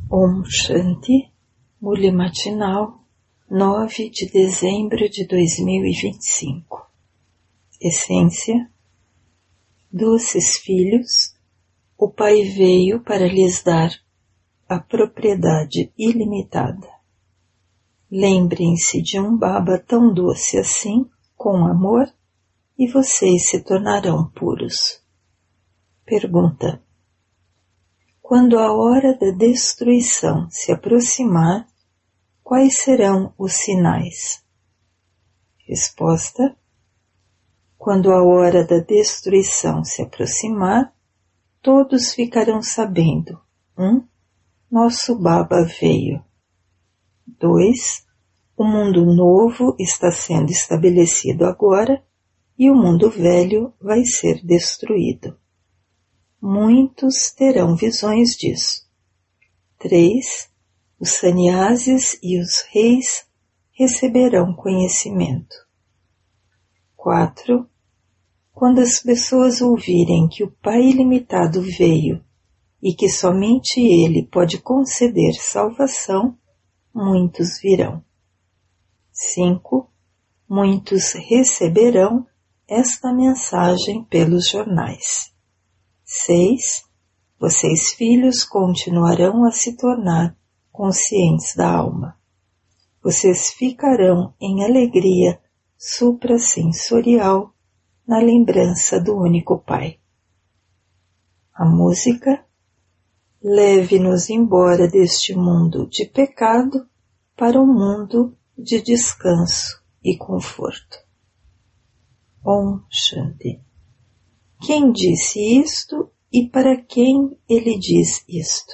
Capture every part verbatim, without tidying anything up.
Om Shanti, Murli Matinal, nove de dezembro de dois mil e vinte e cinco. Essência: doces filhos, o Pai veio para lhes dar a propriedade ilimitada. Lembrem-se de um Baba tão doce assim, com amor, e vocês se tornarão puros. Pergunta: quando a hora da destruição se aproximar, quais serão os sinais? Resposta: quando a hora da destruição se aproximar, todos ficarão sabendo. um. Nosso Baba veio. dois. O mundo novo está sendo estabelecido agora e o mundo velho vai ser destruído. Muitos terão visões disso. três. Os sannyasis e os reis receberão conhecimento. quatro. Quando as pessoas ouvirem que o Pai ilimitado veio e que somente Ele pode conceder salvação, muitos virão. cinco. Muitos receberão esta mensagem pelos jornais. seis. Vocês, filhos, continuarão a se tornar conscientes da alma. Vocês ficarão em alegria suprassensorial na lembrança do único Pai. A música: leve-nos embora deste mundo de pecado para um mundo de descanso e conforto. Om Shanti. Quem disse isto e para quem ele diz isto?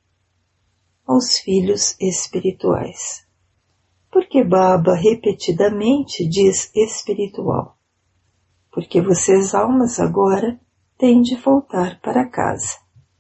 Aos filhos espirituais. Porque Baba repetidamente diz espiritual? Porque vocês, almas, agora têm de voltar para casa.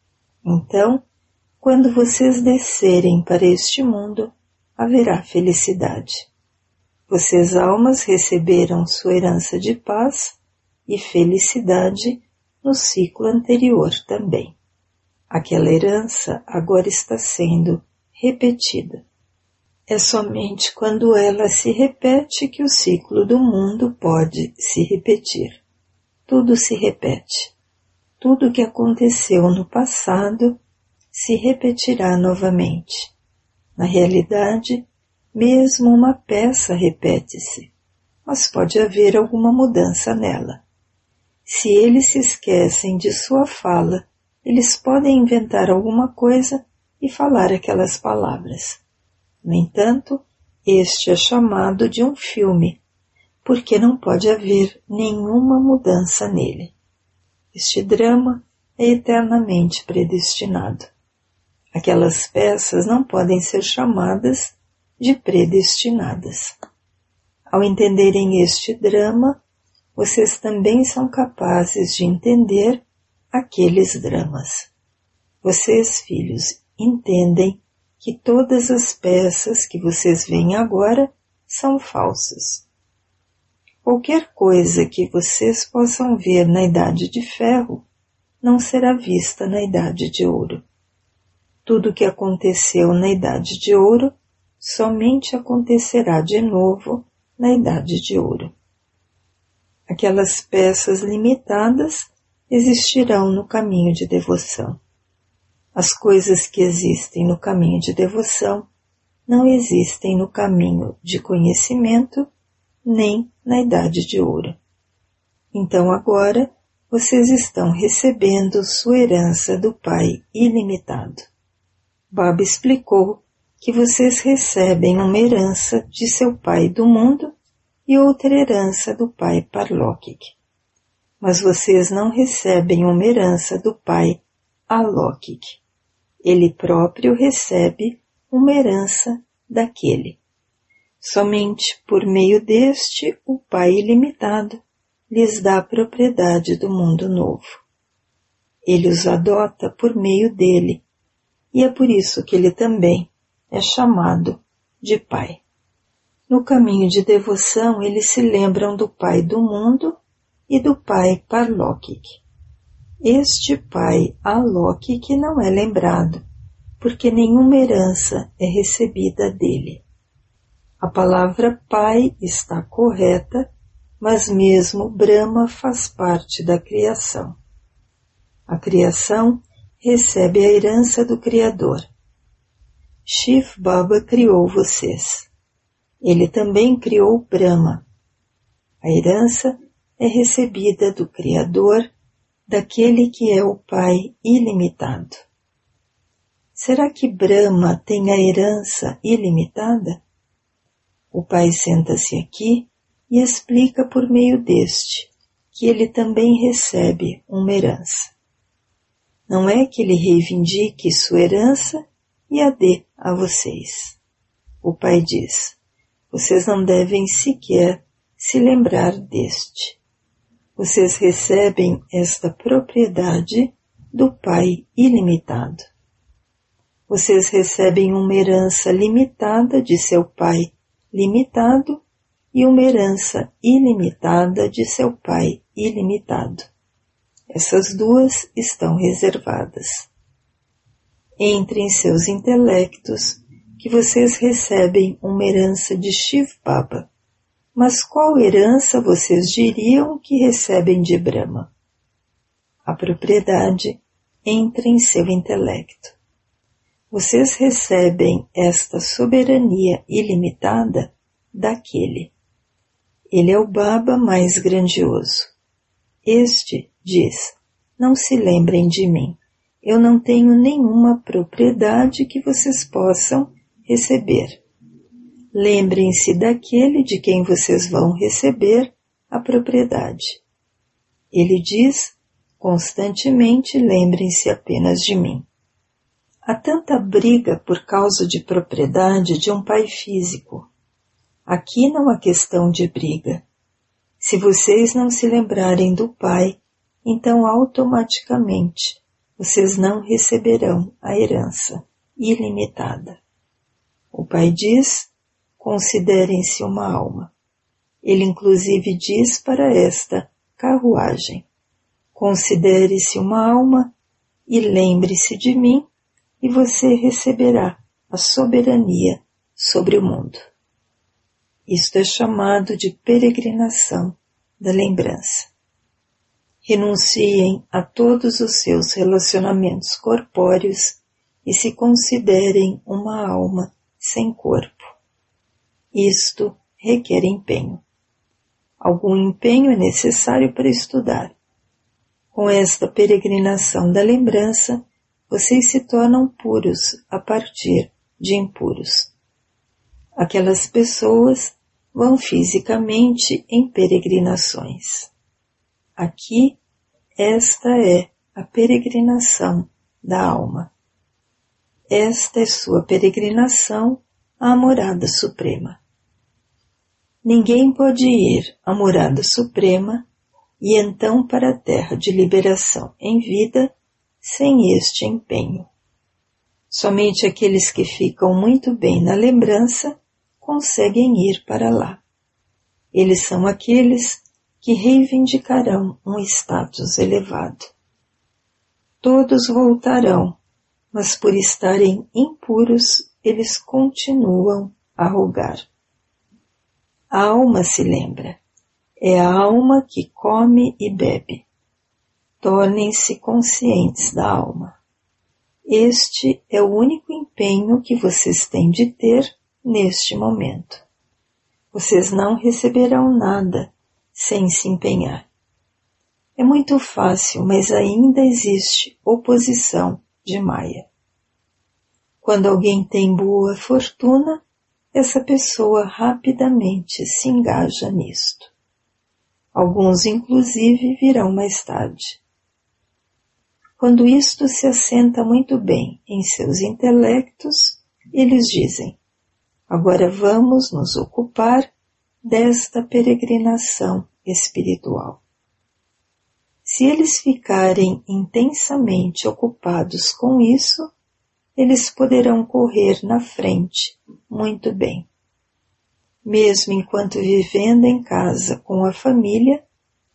Então, quando vocês descerem para este mundo, haverá felicidade. Vocês, almas, receberam sua herança de paz e felicidade no ciclo anterior também. Aquela herança agora está sendo repetida. É somente quando ela se repete que o ciclo do mundo pode se repetir. Tudo se repete. Tudo o que aconteceu no passado se repetirá novamente. Na realidade, mesmo uma peça repete-se, mas pode haver alguma mudança nela. Se eles se esquecem de sua fala, eles podem inventar alguma coisa e falar aquelas palavras. No entanto, este é chamado de um filme, porque não pode haver nenhuma mudança nele. Este drama é eternamente predestinado. Aquelas peças não podem ser chamadas de predestinadas. Ao entenderem este drama, vocês também são capazes de entender aqueles dramas. Vocês, filhos, entendem que todas as peças que vocês veem agora são falsas. Qualquer coisa que vocês possam ver na Idade de Ferro não será vista na Idade de Ouro. Tudo o que aconteceu na Idade de Ouro somente acontecerá de novo na Idade de Ouro. Aquelas peças limitadas existirão no caminho de devoção. As coisas que existem no caminho de devoção não existem no caminho de conhecimento nem na Idade de Ouro. Então agora vocês estão recebendo sua herança do Pai ilimitado. Baba explicou que vocês recebem uma herança de seu Pai do mundo e outra herança do Pai Parlokik. Mas vocês não recebem uma herança do Pai Alokik. Ele próprio recebe uma herança daquele. Somente por meio deste, o Pai ilimitado lhes dá a propriedade do mundo novo. Ele os adota por meio dele, e é por isso que ele também é chamado de Pai. No caminho de devoção, eles se lembram do Pai do mundo e do Pai Parlokik. Este Pai Alokik não é lembrado, porque nenhuma herança é recebida dele. A palavra pai está correta, mas mesmo Brahma faz parte da criação. A criação recebe a herança do Criador. Shiv Baba criou vocês. Ele também criou Brahma. A herança é recebida do Criador, daquele que é o Pai ilimitado. Será que Brahma tem a herança ilimitada? O Pai senta-se aqui e explica por meio deste que ele também recebe uma herança. Não é que ele reivindique sua herança e a dê a vocês. O Pai diz, vocês não devem sequer se lembrar deste. Vocês recebem esta propriedade do Pai ilimitado. Vocês recebem uma herança limitada de seu Pai limitado e uma herança ilimitada de seu Pai ilimitado. Essas duas estão reservadas. Entre em seus intelectos que vocês recebem uma herança de Shiv Baba. Mas qual herança vocês diriam que recebem de Brahma? A propriedade entra em seu intelecto. Vocês recebem esta soberania ilimitada daquele. Ele é o Baba mais grandioso. Este diz, não se lembrem de mim. Eu não tenho nenhuma propriedade que vocês possam receber. Lembrem-se daquele de quem vocês vão receber a propriedade. Ele diz, constantemente lembrem-se apenas de mim. Há tanta briga por causa de propriedade de um pai físico. Aqui não há questão de briga. Se vocês não se lembrarem do pai, então automaticamente vocês não receberão a herança ilimitada. O pai diz, considerem-se uma alma. Ele inclusive diz para esta carruagem, considere-se uma alma e lembre-se de mim e você receberá a soberania sobre o mundo. Isto é chamado de peregrinação da lembrança. Renunciem a todos os seus relacionamentos corpóreos e se considerem uma alma sem corpo. Isto requer empenho. Algum empenho é necessário para estudar. Com esta peregrinação da lembrança, vocês se tornam puros a partir de impuros. Aquelas pessoas vão fisicamente em peregrinações. Aqui, esta é a peregrinação da alma. Esta é sua peregrinação à morada suprema. Ninguém pode ir à morada suprema e então para a terra de liberação em vida sem este empenho. Somente aqueles que ficam muito bem na lembrança conseguem ir para lá. Eles são aqueles que reivindicarão um status elevado. Todos voltarão, mas por estarem impuros, eles continuam a rogar. A alma se lembra. É a alma que come e bebe. Tornem-se conscientes da alma. Este é o único empenho que vocês têm de ter neste momento. Vocês não receberão nada sem se empenhar. É muito fácil, mas ainda existe oposição de Maya. Quando alguém tem boa fortuna, essa pessoa rapidamente se engaja nisto. Alguns, inclusive, virão mais tarde. Quando isto se assenta muito bem em seus intelectos, eles dizem, agora vamos nos ocupar desta peregrinação espiritual. Se eles ficarem intensamente ocupados com isso, eles poderão correr na frente muito bem. Mesmo enquanto vivendo em casa com a família,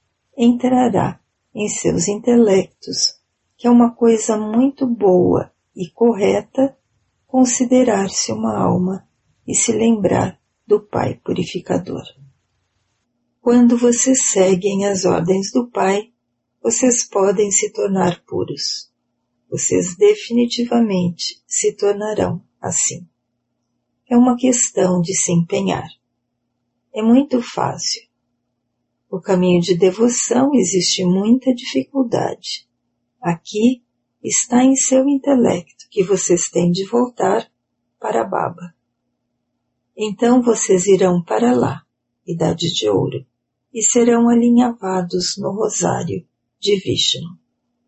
entrará em seus intelectos que é uma coisa muito boa e correta considerar-se uma alma e se lembrar do Pai Purificador. Quando vocês seguem as ordens do Pai, vocês podem se tornar puros. Vocês definitivamente se tornarão assim. É uma questão de se empenhar. É muito fácil. No caminho de devoção existe muita dificuldade. Aqui está em seu intelecto que vocês têm de voltar para Baba. Então vocês irão para lá, Idade de Ouro, e serão alinhavados no rosário de Vishnu.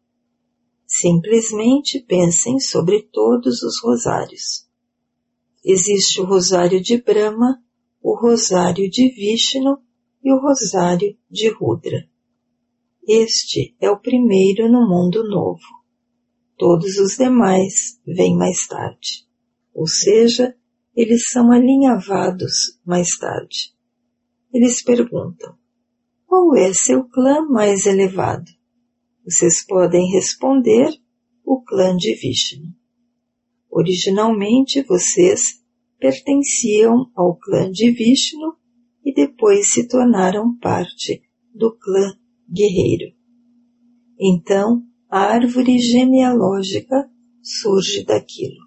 Simplesmente pensem sobre todos os rosários. Existe o rosário de Brahma, o rosário de Vishnu e o rosário de Rudra. Este é o primeiro no mundo novo. Todos os demais vêm mais tarde, ou seja, eles são alinhavados mais tarde. Eles perguntam, qual é seu clã mais elevado? Vocês podem responder, o clã de Vishnu. Originalmente vocês pertenciam ao clã de Vishnu e depois se tornaram parte do clã guerreiro. Então, a árvore genealógica surge daquilo.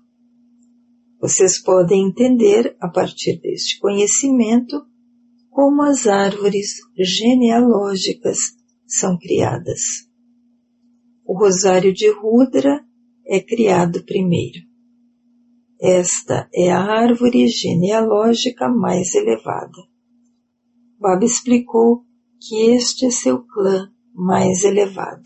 Vocês podem entender, a partir deste conhecimento, como as árvores genealógicas são criadas. O rosário de Rudra é criado primeiro. Esta é a árvore genealógica mais elevada. Baba explicou que este é seu clã mais elevado.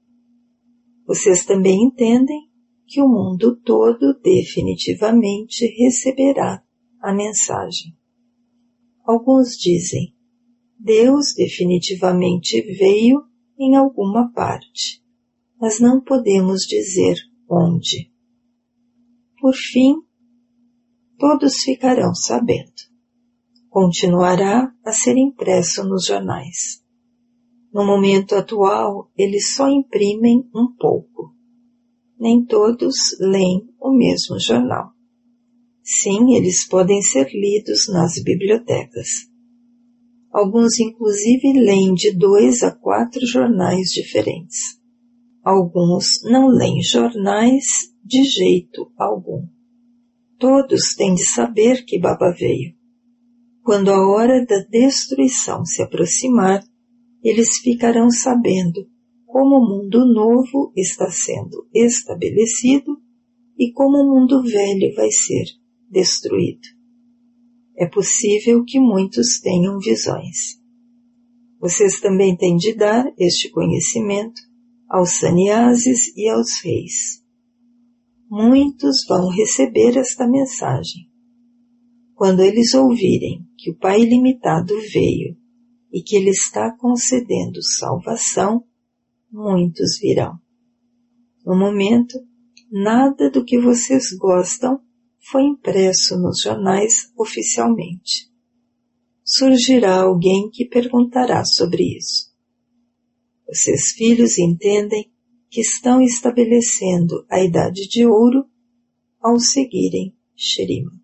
Vocês também entendem que o mundo todo definitivamente receberá a mensagem. Alguns dizem, Deus definitivamente veio em alguma parte, mas não podemos dizer onde. Por fim, todos ficarão sabendo. Continuará a ser impresso nos jornais. No momento atual, eles só imprimem um pouco. Nem todos leem o mesmo jornal. Sim, eles podem ser lidos nas bibliotecas. Alguns inclusive leem de dois a quatro jornais diferentes. Alguns não leem jornais de jeito algum. Todos têm de saber que Baba veio. Quando a hora da destruição se aproximar, eles ficarão sabendo como o mundo novo está sendo estabelecido e como o mundo velho vai ser destruído. É possível que muitos tenham visões. Vocês também têm de dar este conhecimento aos sannyasis e aos reis. Muitos vão receber esta mensagem. Quando eles ouvirem que o Pai Ilimitado veio e que Ele está concedendo salvação, muitos virão. No momento, nada do que vocês gostam foi impresso nos jornais oficialmente. Surgirá alguém que perguntará sobre isso. Vocês, filhos, entendem que estão estabelecendo a Idade de Ouro ao seguirem Shrimad.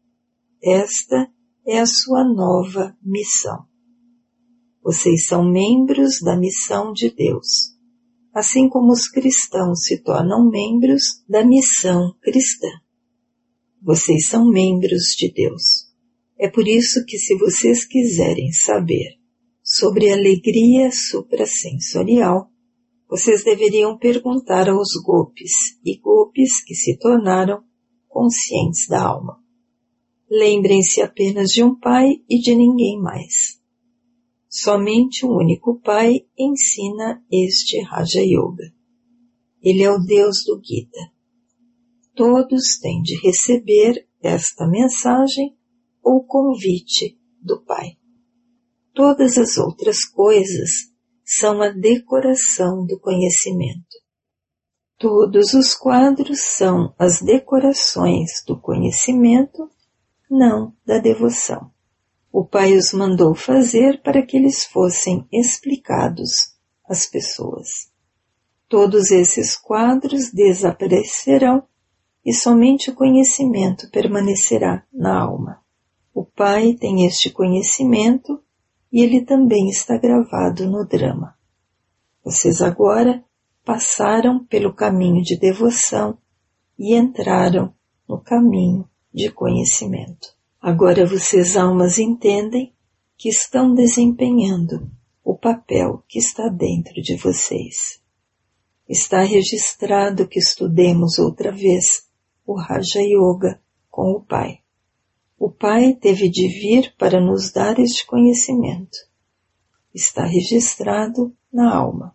Esta é a sua nova missão. Vocês são membros da missão de Deus, assim como os cristãos se tornam membros da missão cristã. Vocês são membros de Deus. É por isso que, se vocês quiserem saber sobre a alegria suprassensorial, vocês deveriam perguntar aos gopis e gopis que se tornaram conscientes da alma. Lembrem-se apenas de um pai e de ninguém mais. Somente um único pai ensina este Raja Yoga. Ele é o Deus do Gita. Todos têm de receber esta mensagem ou convite do Pai. Todas as outras coisas são a decoração do conhecimento. Todos os quadros são as decorações do conhecimento, não da devoção. O Pai os mandou fazer para que eles fossem explicados às pessoas. Todos esses quadros desaparecerão e somente o conhecimento permanecerá na alma. O Pai tem este conhecimento e ele também está gravado no drama. Vocês agora passaram pelo caminho de devoção e entraram no caminho de conhecimento. Agora vocês, almas, entendem que estão desempenhando o papel que está dentro de vocês. Está registrado que estudemos outra vez o Raja Yoga com o Pai. O Pai teve de vir para nos dar este conhecimento. Está registrado na alma.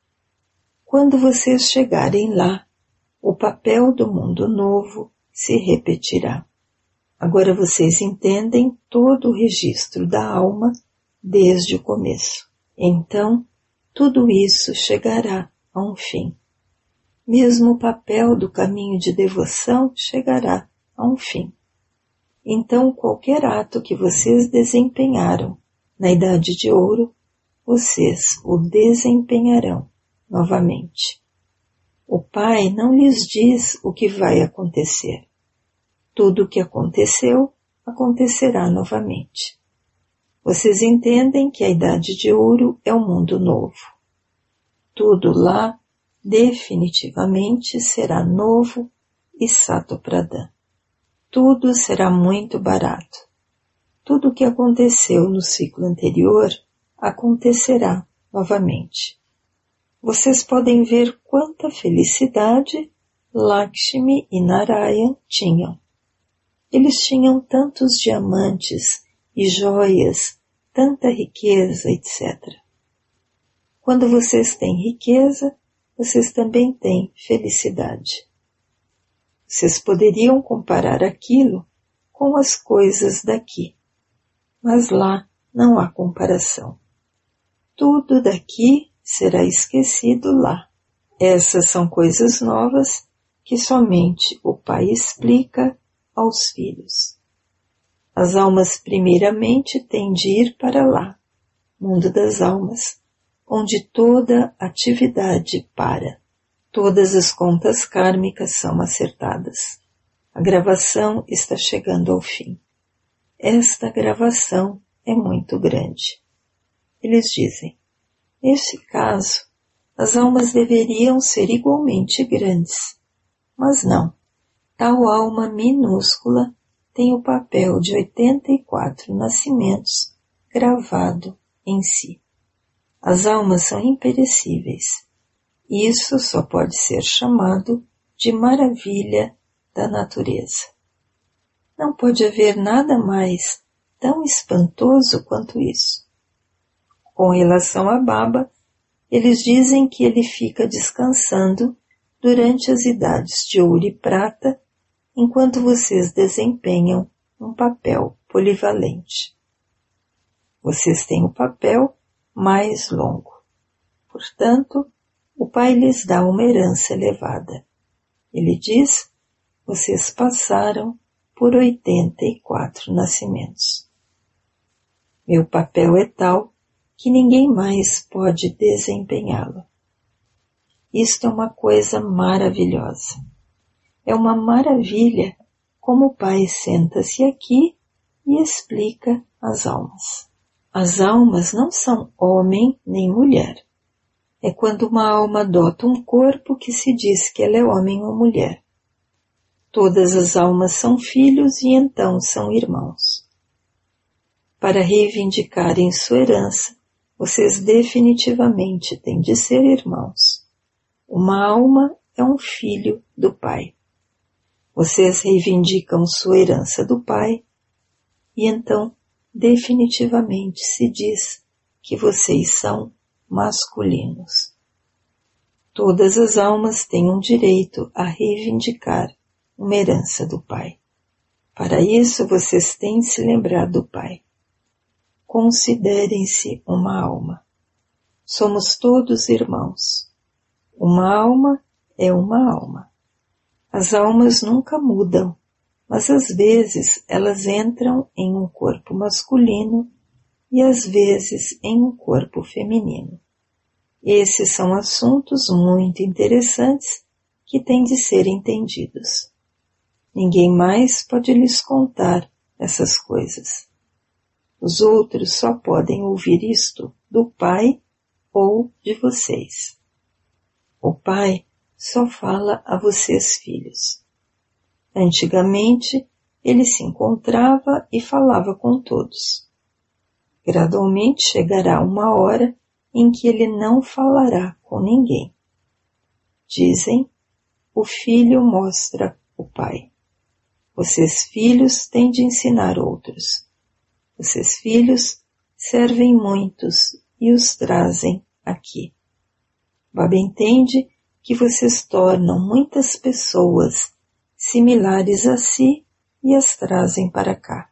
Quando vocês chegarem lá, o papel do mundo novo se repetirá. Agora vocês entendem todo o registro da alma desde o começo. Então, tudo isso chegará a um fim. Mesmo o papel do caminho de devoção chegará a um fim. Então, qualquer ato que vocês desempenharam na Idade de Ouro, vocês o desempenharão novamente. O Pai não lhes diz o que vai acontecer. Tudo o que aconteceu, acontecerá novamente. Vocês entendem que a Idade de Ouro é o mundo novo. Tudo lá definitivamente será novo e Satopradhan. Tudo será muito barato. Tudo o que aconteceu no ciclo anterior acontecerá novamente. Vocês podem ver quanta felicidade Lakshmi e Narayan tinham. Eles tinham tantos diamantes e joias, tanta riqueza, etcétera. Quando vocês têm riqueza, vocês também têm felicidade. Vocês poderiam comparar aquilo com as coisas daqui, mas lá não há comparação. Tudo daqui será esquecido lá. Essas são coisas novas que somente o Pai explica aos filhos. As almas primeiramente têm de ir para lá, mundo das almas, onde toda atividade para. Todas as contas kármicas são acertadas. A gravação está chegando ao fim. Esta gravação é muito grande. Eles dizem, nesse caso, as almas deveriam ser igualmente grandes. Mas não. Tal alma minúscula tem o papel de oitenta e quatro nascimentos gravado em si. As almas são imperecíveis. Isso só pode ser chamado de maravilha da natureza. Não pode haver nada mais tão espantoso quanto isso. Com relação a Baba, eles dizem que ele fica descansando durante as idades de ouro e prata, enquanto vocês desempenham um papel polivalente. Vocês têm o papel mais longo. Portanto, o Pai lhes dá uma herança elevada. Ele diz, vocês passaram por oitenta e quatro nascimentos. Meu papel é tal que ninguém mais pode desempenhá-lo. Isto é uma coisa maravilhosa. É uma maravilha como o Pai senta-se aqui e explica as almas. As almas não são homem nem mulher. É quando uma alma adota um corpo que se diz que ela é homem ou mulher. Todas as almas são filhos e então são irmãos. Para reivindicarem sua herança, vocês definitivamente têm de ser irmãos. Uma alma é um filho do Pai. Vocês reivindicam sua herança do Pai e então definitivamente se diz que vocês são masculinos. Todas as almas têm um direito a reivindicar uma herança do Pai. Para isso vocês têm de se lembrar do Pai. Considerem-se uma alma. Somos todos irmãos. Uma alma é uma alma. As almas nunca mudam, mas às vezes elas entram em um corpo masculino e às vezes em um corpo feminino. Esses são assuntos muito interessantes que têm de ser entendidos. Ninguém mais pode lhes contar essas coisas. Os outros só podem ouvir isto do Pai ou de vocês. O Pai só fala a vocês, filhos. Antigamente, ele se encontrava e falava com todos. Gradualmente chegará uma hora em que ele não falará com ninguém. Dizem, o Filho mostra o Pai. Vocês, filhos, têm de ensinar outros. Vocês, filhos, servem muitos e os trazem aqui. Baba entende que vocês tornam muitas pessoas similares a si e as trazem para cá.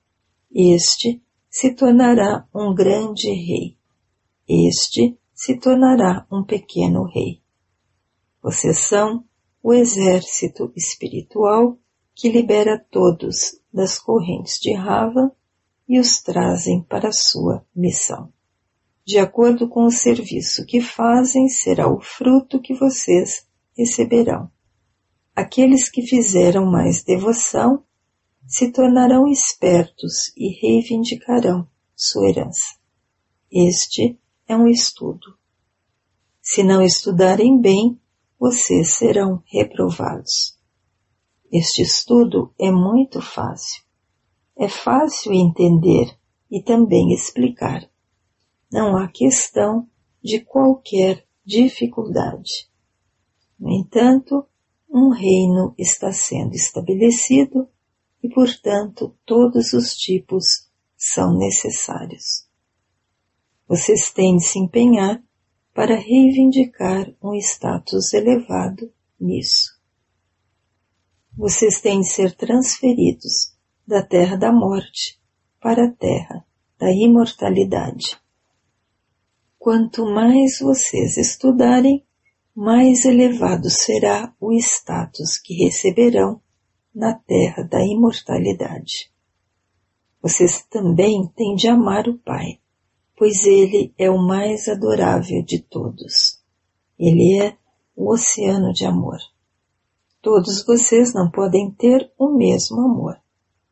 Este se tornará um grande rei. Este se tornará um pequeno rei. Vocês são o exército espiritual que libera todos das correntes de Rava e os trazem para a sua missão. De acordo com o serviço que fazem, será o fruto que vocês receberão. Aqueles que fizeram mais devoção se tornarão espertos e reivindicarão sua herança. Este é um estudo. Se não estudarem bem, vocês serão reprovados. Este estudo é muito fácil. É fácil entender e também explicar. Não há questão de qualquer dificuldade. No entanto, um reino está sendo estabelecido e, portanto, todos os tipos são necessários. Vocês têm de se empenhar para reivindicar um status elevado nisso. Vocês têm de ser transferidos da terra da morte para a terra da imortalidade. Quanto mais vocês estudarem, mais elevado será o status que receberão na terra da imortalidade. Vocês também têm de amar o Pai, pois Ele é o mais adorável de todos. Ele é o oceano de amor. Todos vocês não podem ter o mesmo amor.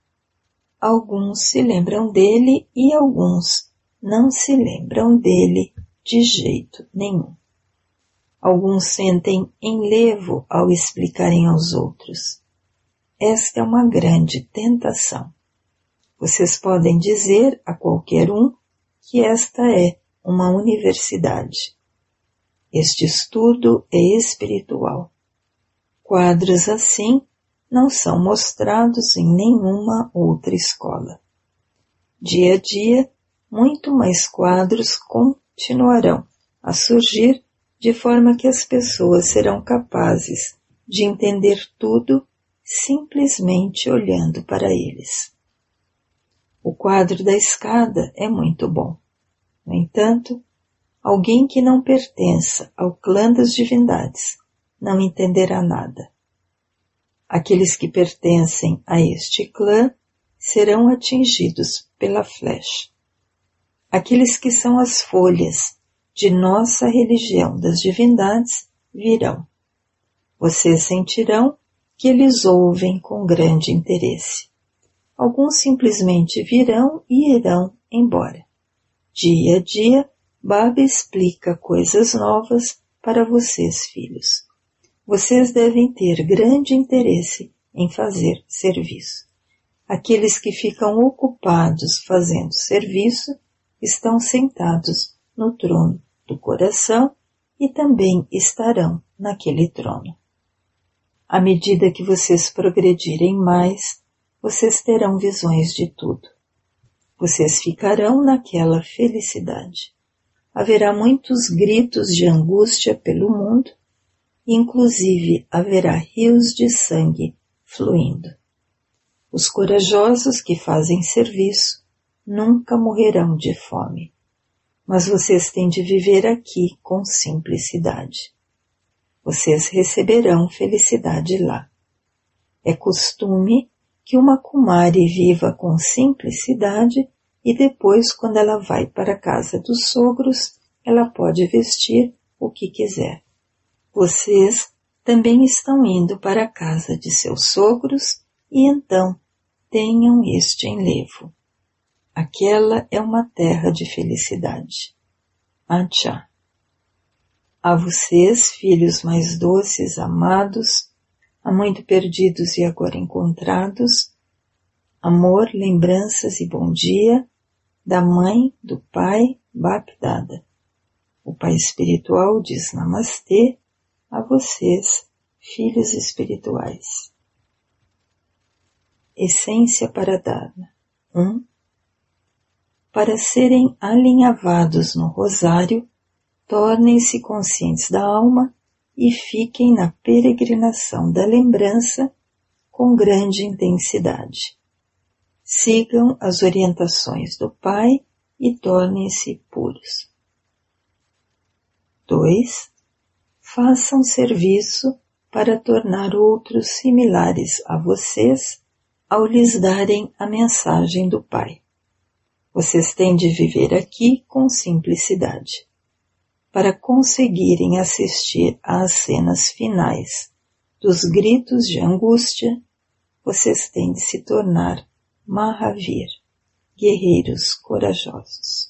Alguns se lembram dele e alguns não se lembram dele de jeito nenhum. Alguns sentem enlevo ao explicarem aos outros. Esta é uma grande tentação. Vocês podem dizer a qualquer um que esta é uma universidade. Este estudo é espiritual. Quadros assim não são mostrados em nenhuma outra escola. Dia a dia, muito mais quadros continuarão a surgir de forma que as pessoas serão capazes de entender tudo simplesmente olhando para eles. O quadro da escada é muito bom. No entanto, alguém que não pertença ao clã das divindades não entenderá nada. Aqueles que pertencem a este clã serão atingidos pela flecha. Aqueles que são as folhas de nossa religião das divindades virão. Vocês sentirão que eles ouvem com grande interesse. Alguns simplesmente virão e irão embora. Dia a dia, Baba explica coisas novas para vocês, filhos. Vocês devem ter grande interesse em fazer serviço. Aqueles que ficam ocupados fazendo serviço estão sentados no trono do coração e também estarão naquele trono. À medida que vocês progredirem mais, vocês terão visões de tudo. Vocês ficarão naquela felicidade. Haverá muitos gritos de angústia pelo mundo, inclusive haverá rios de sangue fluindo. Os corajosos que fazem serviço nunca morrerão de fome, mas vocês têm de viver aqui com simplicidade. Vocês receberão felicidade lá. É costume que uma Kumari viva com simplicidade e depois, quando ela vai para a casa dos sogros, ela pode vestir o que quiser. Vocês também estão indo para a casa de seus sogros e então tenham este enlevo. Aquela é uma terra de felicidade. Acha. A vocês, filhos mais doces, amados, há muito perdidos e agora encontrados, amor, lembranças e bom dia da mãe, do pai, Bapdada. O pai espiritual diz Namastê a vocês, filhos espirituais. Essência para Dharma. um. Para serem alinhavados no rosário, tornem-se conscientes da alma e fiquem na peregrinação da lembrança com grande intensidade. Sigam as orientações do Pai e tornem-se puros. dois. Façam serviço para tornar outros similares a vocês ao lhes darem a mensagem do Pai. Vocês têm de viver aqui com simplicidade. Para conseguirem assistir às cenas finais dos gritos de angústia, vocês têm de se tornar Mahavir, guerreiros corajosos.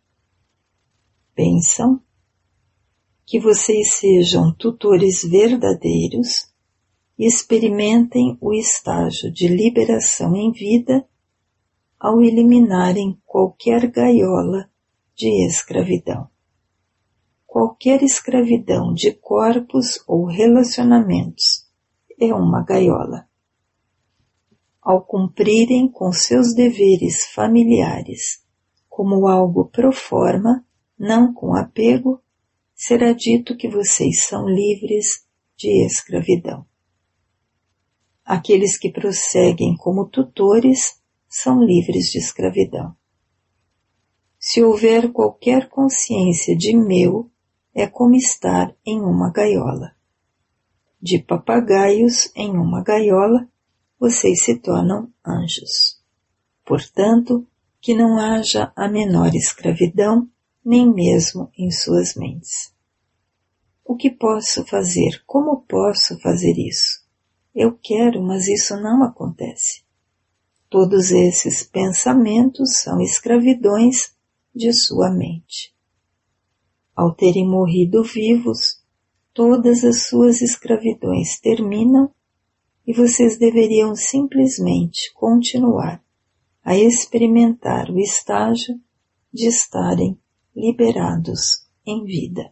Pensam que vocês sejam tutores verdadeiros e experimentem o estágio de liberação em vida ao eliminarem qualquer gaiola de escravidão. Qualquer escravidão de corpos ou relacionamentos é uma gaiola. Ao cumprirem com seus deveres familiares como algo pro forma, não com apego, será dito que vocês são livres de escravidão. Aqueles que prosseguem como tutores são livres de escravidão. Se houver qualquer consciência de meu, é como estar em uma gaiola. De papagaios em uma gaiola, vocês se tornam anjos. Portanto, que não haja a menor escravidão, nem mesmo em suas mentes. O que posso fazer? Como posso fazer isso? Eu quero, mas isso não acontece. Todos esses pensamentos são escravidões de sua mente. Ao terem morrido vivos, todas as suas escravidões terminam e vocês deveriam simplesmente continuar a experimentar o estágio de estarem liberados em vida.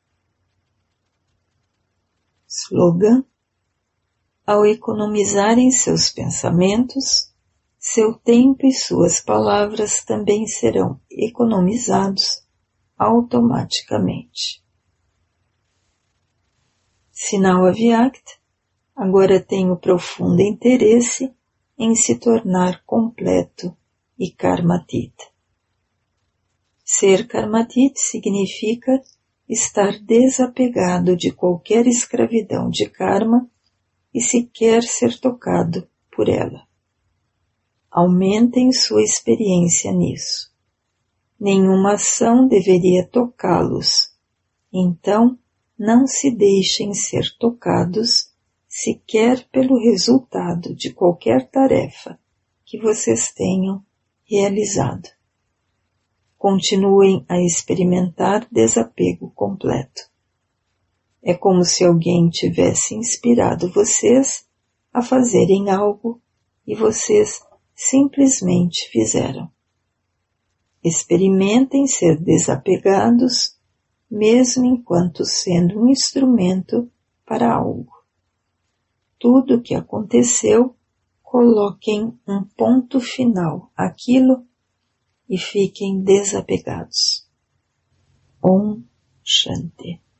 Slogan: ao economizarem seus pensamentos, seu tempo e suas palavras também serão economizados automaticamente. Sinal Avyakta: agora tenho profundo interesse em se tornar completo e Karmatita. Ser Karmatita significa estar desapegado de qualquer escravidão de karma e sequer ser tocado por ela. Aumentem sua experiência nisso. Nenhuma ação deveria tocá-los, então não se deixem ser tocados sequer pelo resultado de qualquer tarefa que vocês tenham realizado. Continuem a experimentar desapego completo. É como se alguém tivesse inspirado vocês a fazerem algo e vocês simplesmente fizeram. Experimentem ser desapegados, mesmo enquanto sendo um instrumento para algo. Tudo o que aconteceu, coloquem um ponto final àquilo e fiquem desapegados. Om Shanti.